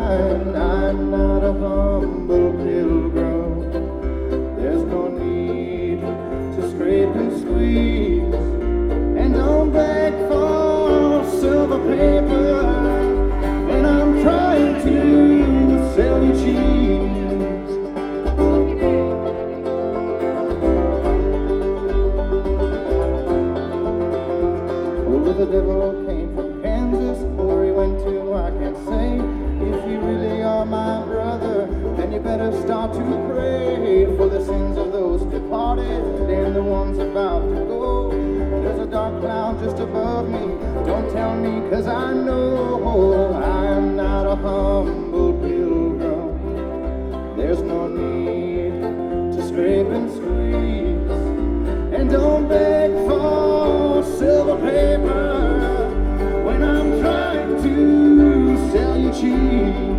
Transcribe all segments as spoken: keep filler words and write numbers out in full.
mind. I'm not a humble pilgrim. There's no need to scrape and squeeze, and don't beg for silver paper when I'm trying to sell you cheese. Oh, the devil came from Kansas, where he went to I can't say. If you really are my brother, then you better start to pray for the sins of those departed and the ones about to go. There's a dark cloud just above me. Don't tell me, cause I know I'm not a humble pilgrim. There's no need to scrape and squeeze, and don't beg for silver paper when I'm trying to sell you cheese.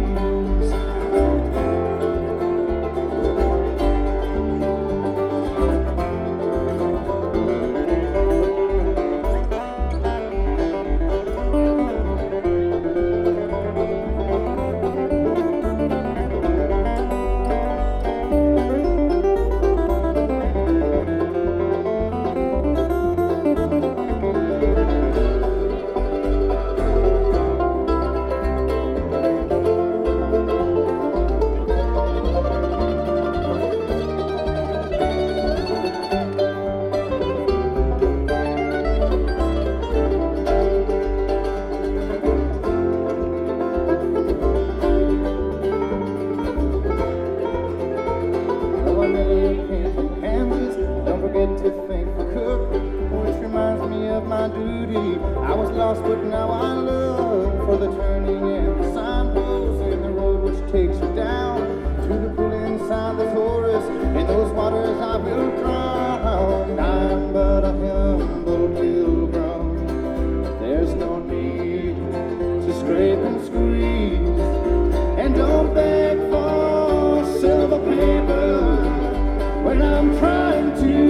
To thank the cook, which reminds me of my duty. I was lost, but now I look for the turning and the signpost in the road which takes you down to the pool inside the Taurus. In those waters I will drown. I'm but a humble pilgrim. There's no need to scrape and squeeze, and don't beg for silver paper when I'm trying to